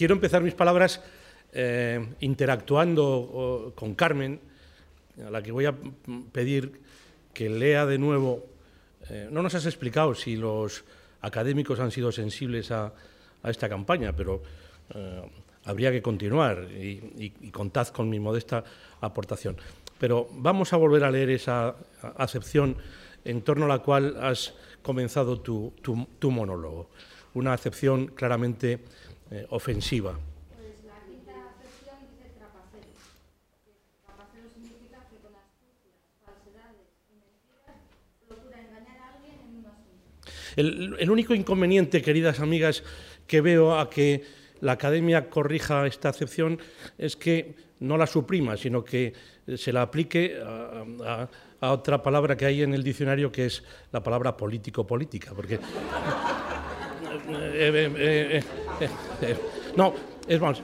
quiero empezar mis palabras interactuando con Carmen, a la que voy a pedir que lea de nuevo. No nos has explicado si los académicos han sido sensibles a esta campaña, pero habría que continuar y contad con mi modesta aportación. Pero vamos a volver a leer esa acepción en torno a la cual has comenzado tu monólogo, una acepción claramente ofensiva. Pues la quinta acepción dice trapacero. Trapacero significa que con astucias, falsedades y mentiras procura engañar a alguien en un asunto. El único inconveniente, queridas amigas, que veo a que la Academia corrija esta acepción es que no la suprima, sino que se la aplique a otra palabra que hay en el diccionario, que es la palabra político-política, porque... no, es más,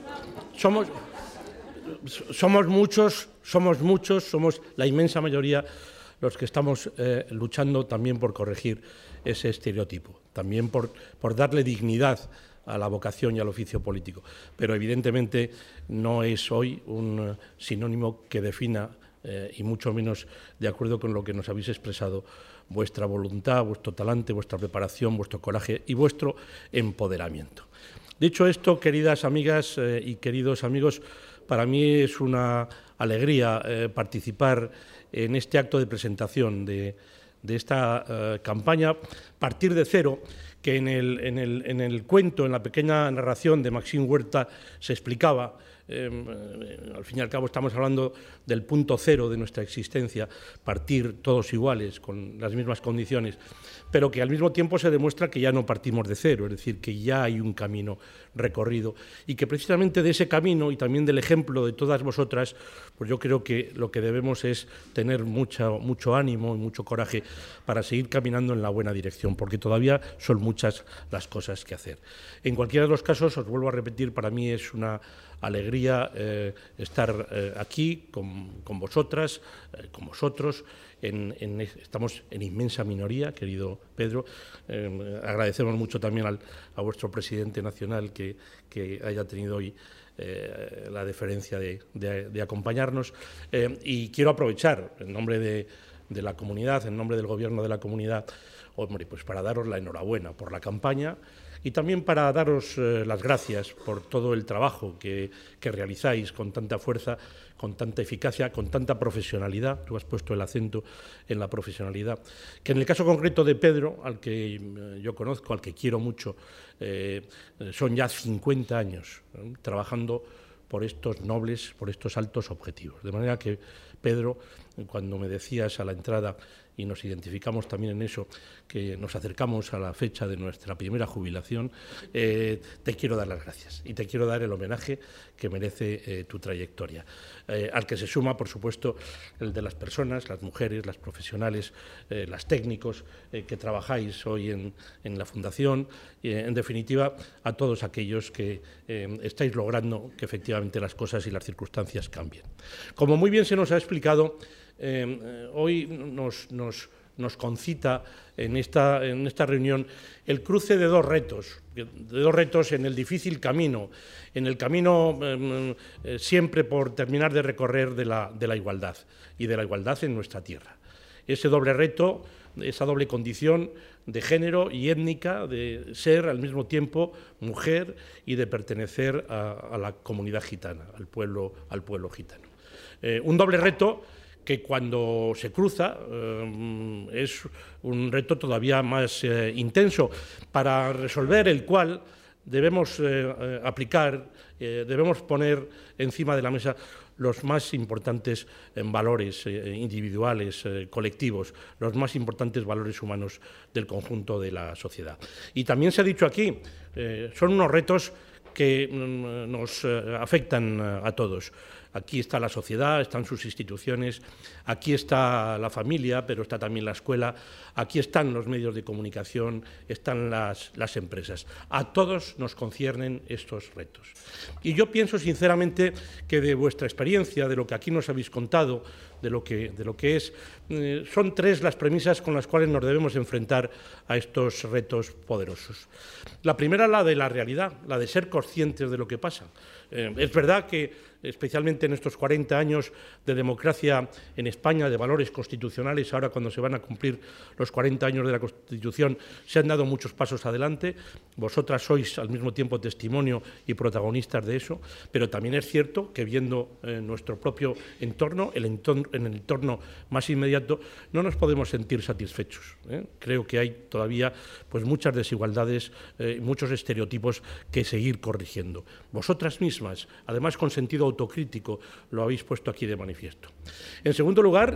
somos muchos, somos la inmensa mayoría los que estamos luchando también por corregir ese estereotipo, también por darle dignidad a la vocación y al oficio político. Pero evidentemente no es hoy un sinónimo que defina, y mucho menos de acuerdo con lo que nos habéis expresado, vuestra voluntad, vuestro talante, vuestra preparación, vuestro coraje y vuestro empoderamiento. Dicho esto, queridas amigas y queridos amigos, para mí es una alegría participar en este acto de presentación de esta campaña, partir de cero, que en el cuento, en la pequeña narración de Maxim Huerta se explicaba. Al fin y al cabo estamos hablando del punto cero de nuestra existencia, partir todos iguales, con las mismas condiciones, pero que al mismo tiempo se demuestra que ya no partimos de cero, es decir, que ya hay un camino recorrido y que precisamente de ese camino y también del ejemplo de todas vosotras, pues yo creo que lo que debemos es tener mucho ánimo y mucho coraje para seguir caminando en la buena dirección, porque todavía son muchas las cosas que hacer. En cualquiera de los casos, os vuelvo a repetir, para mí es una alegría estar aquí con vosotras, con vosotros. Estamos en inmensa minoría, querido Pedro. Agradecemos mucho también a vuestro presidente nacional que haya tenido hoy la deferencia de acompañarnos. Y quiero aprovechar, en nombre de la comunidad, en nombre del Gobierno de la comunidad, hombre, pues para daros la enhorabuena por la campaña y también para daros las gracias por todo el trabajo que realizáis con tanta fuerza, con tanta eficacia, con tanta profesionalidad. Tú has puesto el acento en la profesionalidad, que en el caso concreto de Pedro, al que yo conozco, al que quiero mucho, son ya 50 años trabajando por estos nobles, por estos altos objetivos. De manera que, Pedro, cuando me decías a la entrada, y nos identificamos también en eso, que nos acercamos a la fecha de nuestra primera jubilación, te quiero dar las gracias y te quiero dar el homenaje que merece tu trayectoria, al que se suma, por supuesto, el de las personas, las mujeres, las profesionales, las técnicos que trabajáis hoy en la Fundación, y, en definitiva, a todos aquellos que estáis logrando que efectivamente las cosas y las circunstancias cambien. Como muy bien se nos ha explicado, hoy nos concita en esta reunión el cruce de dos retos en el difícil camino, en el camino siempre por terminar de recorrer de la igualdad y de la igualdad en nuestra tierra. Ese doble reto, esa doble condición de género y étnica, de ser al mismo tiempo mujer y de pertenecer a la comunidad gitana, al pueblo gitano. Un doble reto que cuando se cruza es un reto todavía más intenso, para resolver el cual debemos aplicar, debemos poner encima de la mesa los más importantes valores individuales, colectivos, los más importantes valores humanos del conjunto de la sociedad. Y también se ha dicho aquí, son unos retos que nos afectan a todos. aquí está la sociedad, están sus instituciones, aquí está la familia, pero está también la escuela, aquí están los medios de comunicación, están las empresas. A todos nos conciernen estos retos. Y yo pienso sinceramente que de vuestra experiencia, de lo que aquí nos habéis contado, de lo que es, son tres las premisas con las cuales nos debemos enfrentar a estos retos poderosos. La primera, la de la realidad, la de ser conscientes de lo que pasa. Es verdad que, especialmente en estos 40 años de democracia en España, de valores constitucionales, ahora cuando se van a cumplir los 40 años de la Constitución, se han dado muchos pasos adelante. Vosotras sois al mismo tiempo testimonio y protagonistas de eso, pero también es cierto que viendo nuestro propio entorno, en el entorno más inmediato, no nos podemos sentir satisfechos. Creo que hay todavía pues, muchas desigualdades, muchos estereotipos que seguir corrigiendo. Vosotras mismas, además con sentido autocrítico, lo habéis puesto aquí de manifiesto. En segundo lugar,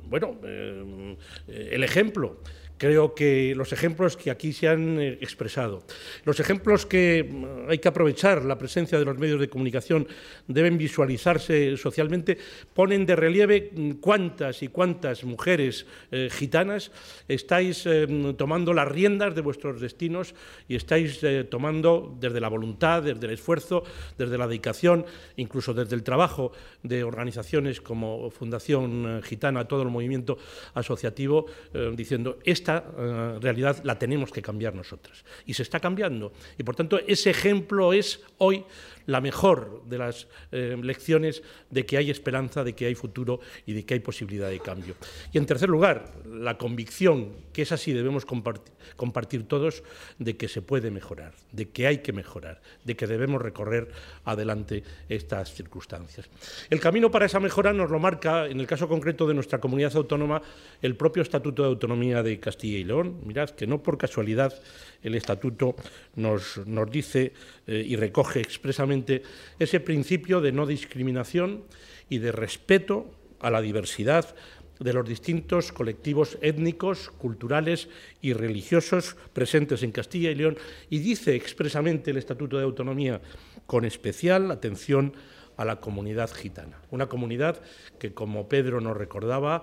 el ejemplo. Creo que los ejemplos que aquí se han expresado, los ejemplos que hay que aprovechar, la presencia de los medios de comunicación, deben visualizarse socialmente, ponen de relieve cuántas y cuántas mujeres gitanas estáis tomando las riendas de vuestros destinos y estáis tomando desde la voluntad, desde el esfuerzo, desde la dedicación, incluso desde el trabajo de organizaciones como Fundación Gitana, todo el movimiento asociativo, diciendo esta realidad la tenemos que cambiar nosotras. Y se está cambiando. Y, por tanto, ese ejemplo es hoy la mejor de las lecciones de que hay esperanza, de que hay futuro y de que hay posibilidad de cambio. Y, en tercer lugar, la convicción, que es así, debemos compartir todos, de que se puede mejorar, de que hay que mejorar, de que debemos recorrer adelante estas circunstancias. El camino para esa mejora nos lo marca, en el caso concreto de nuestra comunidad autónoma, el propio Estatuto de Autonomía de Castilla y León. Mirad que no por casualidad el Estatuto nos dice y recoge expresamente ese principio de no discriminación y de respeto a la diversidad de los distintos colectivos étnicos, culturales y religiosos presentes en Castilla y León, y dice expresamente el Estatuto de Autonomía con especial atención a la comunidad gitana, una comunidad que, como Pedro nos recordaba,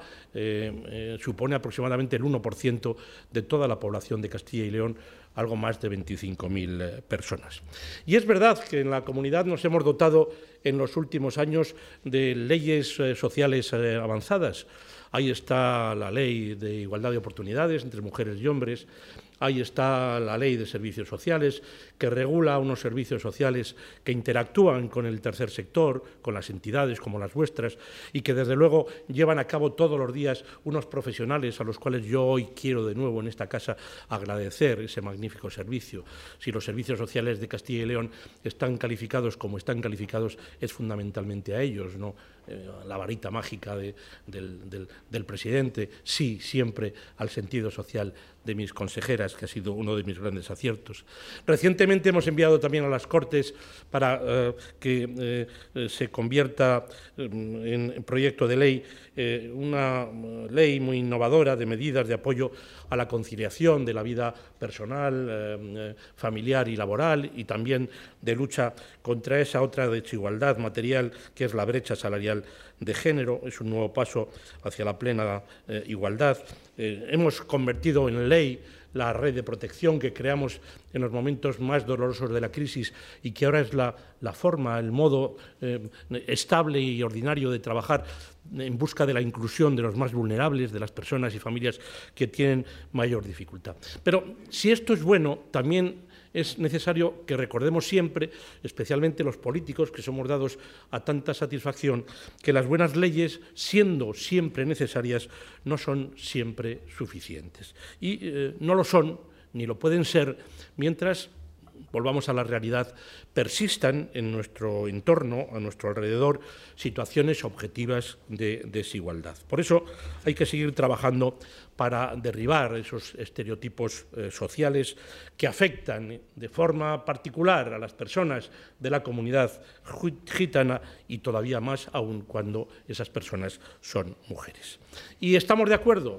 supone aproximadamente el 1% de toda la población de Castilla y León, algo más de 25.000 personas. Y es verdad que en la comunidad nos hemos dotado en los últimos años de leyes sociales avanzadas. Ahí está la Ley de Igualdad de Oportunidades entre mujeres y hombres. Ahí está la Ley de Servicios Sociales, que regula unos servicios sociales que interactúan con el tercer sector, con las entidades como las vuestras, y que desde luego llevan a cabo todos los días unos profesionales a los cuales yo hoy quiero de nuevo en esta casa agradecer ese magnífico servicio. Si los servicios sociales de Castilla y León están calificados como están calificados, es fundamentalmente a ellos, no la varita mágica del presidente, sí, siempre al sentido social de mis consejeras, que ha sido uno de mis grandes aciertos. Recientemente hemos enviado también a las Cortes para que se convierta en proyecto de ley una ley muy innovadora de medidas de apoyo a la conciliación de la vida personal, familiar y laboral, y también de lucha contra esa otra desigualdad material que es la brecha salarial de género. Es un nuevo paso hacia la plena igualdad. Hemos convertido en ley la red de protección que creamos en los momentos más dolorosos de la crisis y que ahora es la forma, el modo estable y ordinario de trabajar en busca de la inclusión de los más vulnerables, de las personas y familias que tienen mayor dificultad. Pero si esto es bueno, también es necesario que recordemos siempre, especialmente los políticos que somos dados a tanta satisfacción, que las buenas leyes, siendo siempre necesarias, no son siempre suficientes. Y no lo son, ni lo pueden ser, mientras, volvamos a la realidad, persistan en nuestro entorno, a nuestro alrededor, situaciones objetivas de desigualdad. Por eso hay que seguir trabajando para derribar esos estereotipos sociales que afectan de forma particular a las personas de la comunidad gitana y todavía más aún cuando esas personas son mujeres. Y estamos de acuerdo,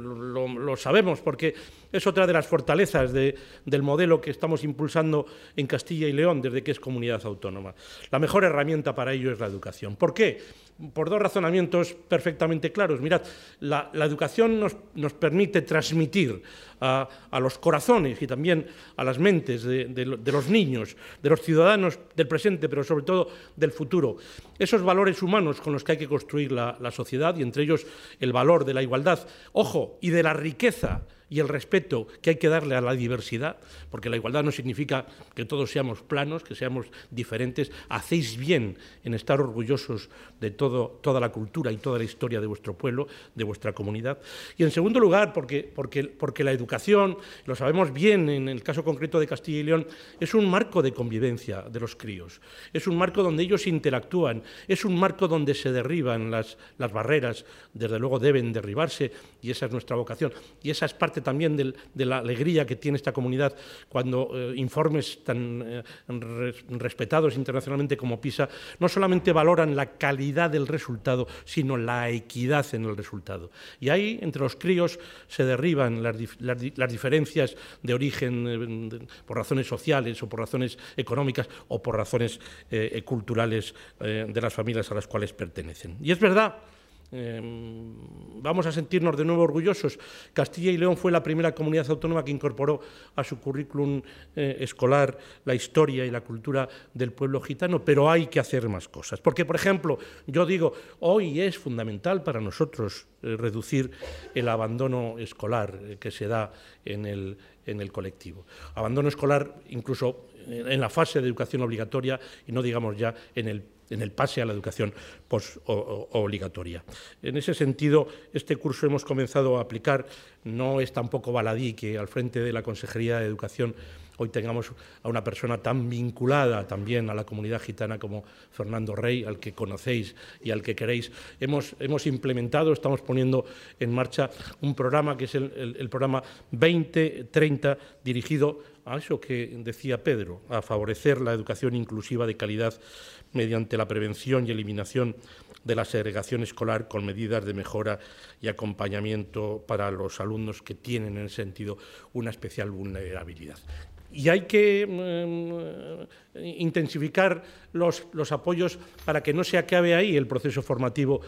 lo sabemos, porque es otra de las fortalezas del modelo que estamos impulsando en Castilla y León desde de qué es comunidad autónoma. La mejor herramienta para ello es la educación. ¿Por qué? Por dos razonamientos perfectamente claros. Mirad, la educación nos permite transmitir a los corazones y también a las mentes de los niños, de los ciudadanos del presente, pero sobre todo del futuro, esos valores humanos con los que hay que construir la sociedad, y entre ellos el valor de la igualdad, ojo, y de la riqueza y el respeto que hay que darle a la diversidad, porque la igualdad no significa que todos seamos planos, que seamos diferentes. Hacéis bien en estar orgullosos de toda la cultura y toda la historia de vuestro pueblo, de vuestra comunidad. Y en segundo lugar, porque la educación, lo sabemos bien en el caso concreto de Castilla y León, es un marco de convivencia de los críos, es un marco donde ellos interactúan, es un marco donde se derriban las barreras, desde luego deben derribarse, y esa es nuestra vocación, y esa es parte también de la alegría que tiene esta comunidad cuando informes tan respetados internacionalmente como PISA no solamente valoran la calidad del resultado, sino la equidad en el resultado. Y ahí, entre los críos, se derriban las diferencias de origen por razones sociales o por razones económicas o por razones culturales de las familias a las cuales pertenecen. Y es verdad, vamos a sentirnos de nuevo orgullosos. Castilla y León fue la primera comunidad autónoma que incorporó a su currículum escolar la historia y la cultura del pueblo gitano, pero hay que hacer más cosas. Porque, por ejemplo, yo digo, hoy es fundamental para nosotros reducir el abandono escolar que se da en el colectivo. Abandono escolar incluso en la fase de educación obligatoria y no digamos ya en el pase a la educación obligatoria. En ese sentido, este curso hemos comenzado a aplicar. No es tampoco baladí que al frente de la Consejería de Educación hoy tengamos a una persona tan vinculada también a la comunidad gitana como Fernando Rey, al que conocéis y al que queréis. Hemos implementado, estamos poniendo en marcha un programa que es el programa 2030, dirigido a eso que decía Pedro, a favorecer la educación inclusiva de calidad mediante la prevención y eliminación de la segregación escolar con medidas de mejora y acompañamiento para los alumnos que tienen en ese sentido una especial vulnerabilidad. Y hay que intensificar los apoyos para que no se acabe ahí el proceso formativo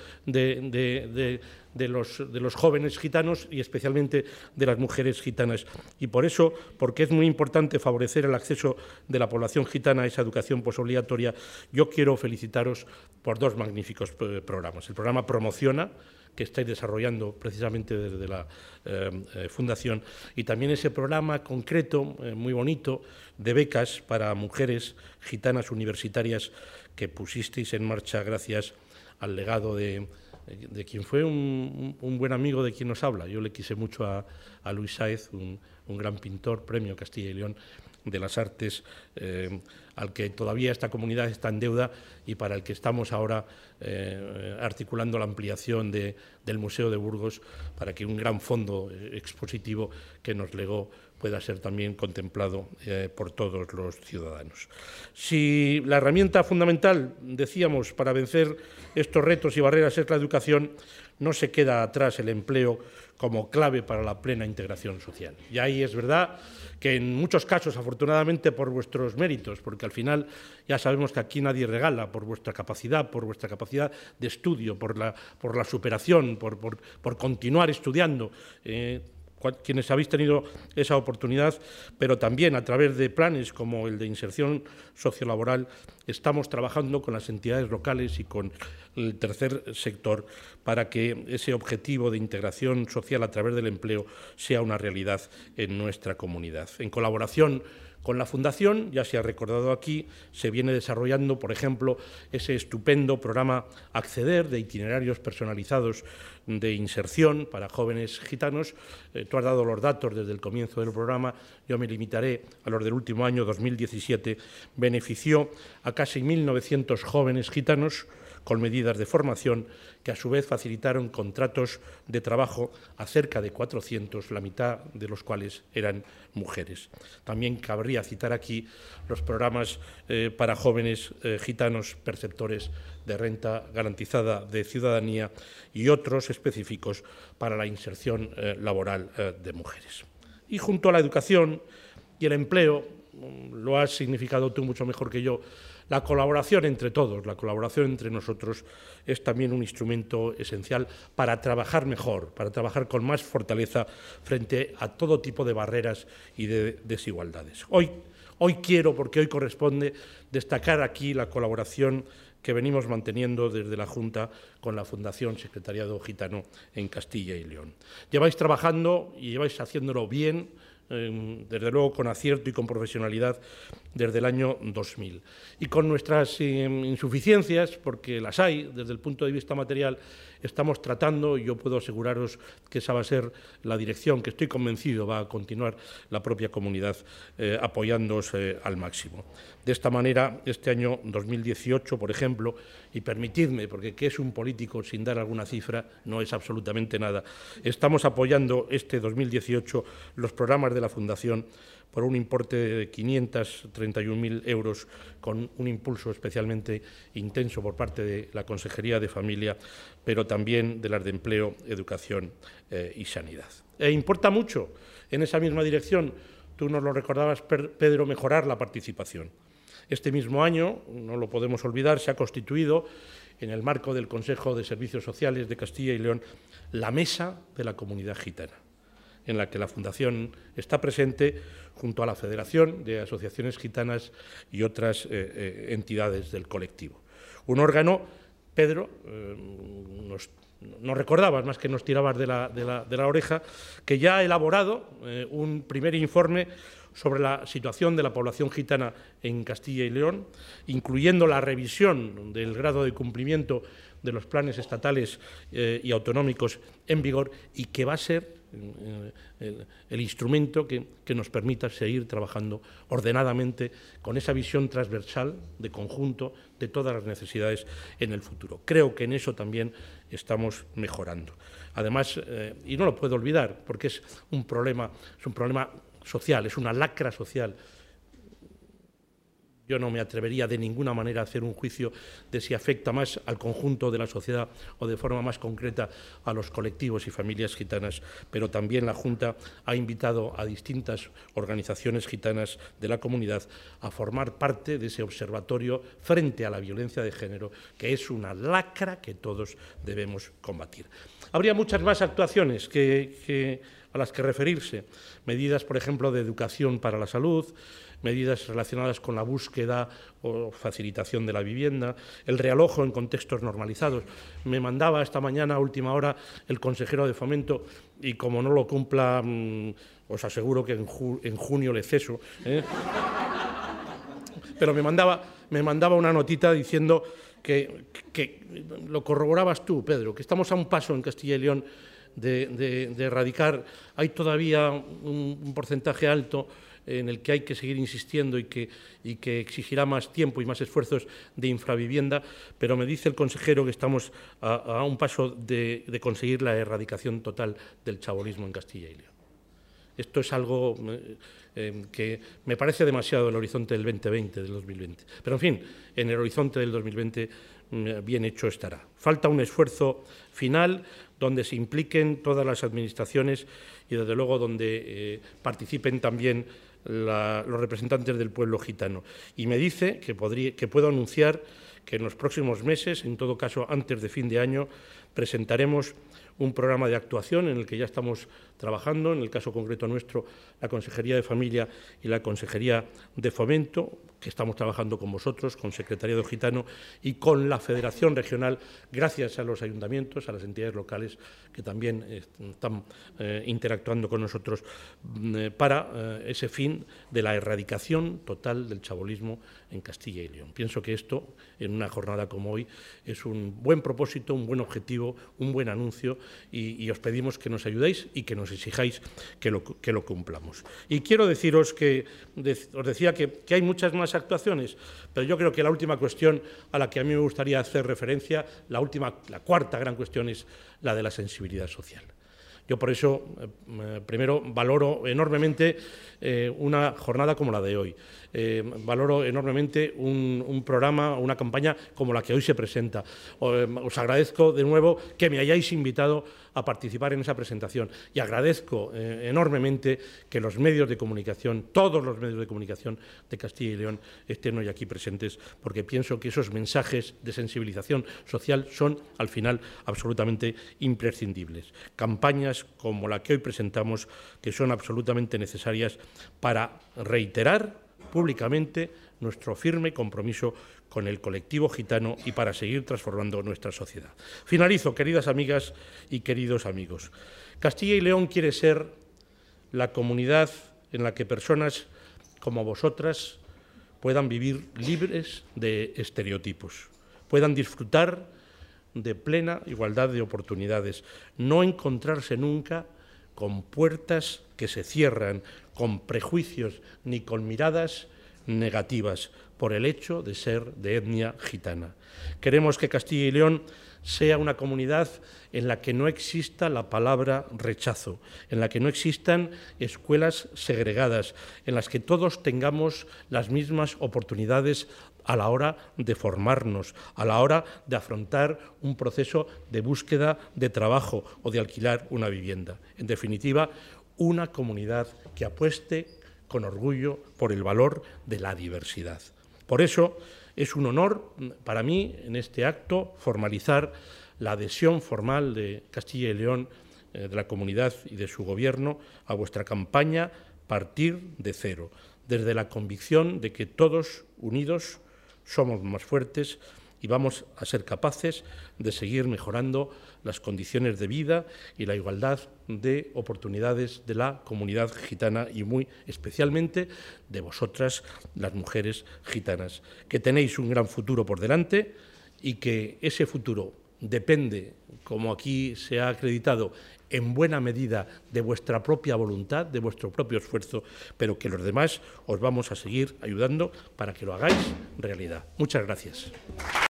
de los jóvenes gitanos y especialmente de las mujeres gitanas. Y por eso, porque es muy importante favorecer el acceso de la población gitana a esa educación posobligatoria, yo quiero felicitaros por dos magníficos programas. El programa Promociona, que estáis desarrollando precisamente desde la Fundación, y también ese programa concreto, muy bonito, de becas para mujeres gitanas universitarias que pusisteis en marcha gracias al legado de quien fue un buen amigo de quien nos habla. Yo le quise mucho a Luis Sáez, un gran pintor, premio Castilla y León de las Artes, al que todavía esta comunidad está en deuda y para el que estamos ahora articulando la ampliación del Museo de Burgos para que un gran fondo expositivo que nos legó pueda ser también contemplado por todos los ciudadanos. Si la herramienta fundamental, decíamos, para vencer estos retos y barreras es la educación, no se queda atrás el empleo como clave para la plena integración social. Y ahí es verdad que en muchos casos, afortunadamente por vuestros méritos, porque al final ya sabemos que aquí nadie regala, por vuestra capacidad de estudio, por la superación, por continuar estudiando, quienes habéis tenido esa oportunidad, pero también a través de planes como el de inserción sociolaboral, estamos trabajando con las entidades locales y con el tercer sector para que ese objetivo de integración social a través del empleo sea una realidad en nuestra comunidad. En colaboración con la Fundación, ya se ha recordado aquí, se viene desarrollando, por ejemplo, ese estupendo programa Acceder, de itinerarios personalizados de inserción para jóvenes gitanos. Tú has dado los datos desde el comienzo del programa, yo me limitaré a los del último año, 2017, benefició a casi 1.900 jóvenes gitanos con medidas de formación que a su vez facilitaron contratos de trabajo a cerca de 400, la mitad de los cuales eran mujeres. También cabría citar aquí los programas para jóvenes gitanos perceptores de renta garantizada de ciudadanía y otros específicos para la inserción laboral de mujeres. Y junto a la educación y el empleo, lo has significado tú mucho mejor que yo, la colaboración entre todos, la colaboración entre nosotros es también un instrumento esencial para trabajar mejor, para trabajar con más fortaleza frente a todo tipo de barreras y de desigualdades. Hoy quiero, porque hoy corresponde, destacar aquí la colaboración que venimos manteniendo desde la Junta con la Fundación Secretariado Gitano en Castilla y León. Lleváis trabajando y lleváis haciéndolo bien, desde luego con acierto y con profesionalidad desde el año 2000. Y con nuestras insuficiencias, porque las hay desde el punto de vista material, estamos tratando, y yo puedo aseguraros que esa va a ser la dirección que estoy convencido va a continuar la propia comunidad apoyándoos al máximo. De esta manera, este año 2018, por ejemplo, y permitidme, porque ¿qué es un político sin dar alguna cifra? No es absolutamente nada. Estamos apoyando este 2018 los programas de la Fundación por un importe de 531.000 euros, con un impulso especialmente intenso por parte de la Consejería de Familia, pero también de las de Empleo, Educación y Sanidad. E importa mucho, en esa misma dirección, tú nos lo recordabas, Pedro, mejorar la participación. Este mismo año, no lo podemos olvidar, se ha constituido, en el marco del Consejo de Servicios Sociales de Castilla y León, la Mesa de la Comunidad Gitana, en la que la Fundación está presente junto a la Federación de Asociaciones Gitanas y otras entidades del colectivo. Un órgano, Pedro, nos recordabas, más que nos tirabas de la oreja, que ya ha elaborado un primer informe sobre la situación de la población gitana en Castilla y León, incluyendo la revisión del grado de cumplimiento de los planes estatales y autonómicos en vigor, y que va a ser el instrumento que nos permita seguir trabajando ordenadamente con esa visión transversal de conjunto de todas las necesidades en el futuro. Creo que en eso también estamos mejorando. Además, y no lo puedo olvidar, porque es un problema social, es una lacra social. Yo no me atrevería de ninguna manera a hacer un juicio de si afecta más al conjunto de la sociedad o de forma más concreta a los colectivos y familias gitanas, pero también la Junta ha invitado a distintas organizaciones gitanas de la comunidad a formar parte de ese observatorio frente a la violencia de género, que es una lacra que todos debemos combatir. Habría muchas más actuaciones a las que referirse, medidas, por ejemplo, de educación para la salud, medidas relacionadas con la búsqueda o facilitación de la vivienda, el realojo en contextos normalizados. Me mandaba esta mañana, a última hora, el consejero de Fomento, y como no lo cumpla, os aseguro que en junio le ceso, pero me mandaba una notita diciendo que lo corroborabas tú, Pedro, que estamos a un paso en Castilla y León de erradicar. Hay todavía un porcentaje alto en el que hay que seguir insistiendo y que exigirá más tiempo y más esfuerzos de infravivienda, pero me dice el consejero que estamos a un paso de conseguir la erradicación total del chabolismo en Castilla y León. Esto es algo que me parece demasiado el horizonte del 2020, del 2020. Pero, en fin, en el horizonte del 2020 bien hecho estará. Falta un esfuerzo final donde se impliquen todas las administraciones y, desde luego, donde participen también los representantes del pueblo gitano. Y me dice que puedo anunciar que en los próximos meses, en todo caso antes de fin de año, presentaremos un programa de actuación en el que ya estamos trabajando, en el caso concreto nuestro, la Consejería de Familia y la Consejería de Fomento, que estamos trabajando con vosotros, con Secretariado Gitano y con la Federación Regional, gracias a los ayuntamientos, a las entidades locales que también están interactuando con nosotros para ese fin de la erradicación total del chabolismo en Castilla y León. Pienso que esto, en una jornada como hoy, es un buen propósito, un buen objetivo, un buen anuncio, y os pedimos que nos ayudéis y que nos exijáis que lo cumplamos. Y quiero deciros que, os decía que hay muchas más actuaciones, pero yo creo que la última cuestión a la que a mí me gustaría hacer referencia, la cuarta gran cuestión, es la de la sensibilidad social. Yo por eso, primero, valoro enormemente una jornada como la de hoy. Valoro enormemente un programa, una campaña como la que hoy se presenta. Os agradezco de nuevo que me hayáis invitado a participar en esa presentación y agradezco enormemente que los medios de comunicación, todos los medios de comunicación de Castilla y León estén hoy aquí presentes, porque pienso que esos mensajes de sensibilización social son, al final, absolutamente imprescindibles. Campañas como la que hoy presentamos, que son absolutamente necesarias para reiterar públicamente nuestro firme compromiso con el colectivo gitano y para seguir transformando nuestra sociedad. Finalizo, queridas amigas y queridos amigos. Castilla y León quiere ser la comunidad en la que personas como vosotras puedan vivir libres de estereotipos, puedan disfrutar de plena igualdad de oportunidades, no encontrarse nunca con puertas que se cierran, con prejuicios ni con miradas negativas por el hecho de ser de etnia gitana. Queremos que Castilla y León sea una comunidad en la que no exista la palabra rechazo, en la que no existan escuelas segregadas, en las que todos tengamos las mismas oportunidades a la hora de formarnos, a la hora de afrontar un proceso de búsqueda de trabajo o de alquilar una vivienda. En definitiva, una comunidad que apueste con orgullo por el valor de la diversidad. Por eso es un honor para mí en este acto formalizar la adhesión formal de Castilla y León, de la comunidad y de su gobierno a vuestra campaña Partir de Cero, desde la convicción de que todos unidos somos más fuertes y vamos a ser capaces de seguir mejorando las condiciones de vida y la igualdad de oportunidades de la comunidad gitana y muy especialmente de vosotras, las mujeres gitanas, que tenéis un gran futuro por delante y que ese futuro depende, como aquí se ha acreditado, en buena medida de vuestra propia voluntad, de vuestro propio esfuerzo, pero que los demás os vamos a seguir ayudando para que lo hagáis realidad. Muchas gracias.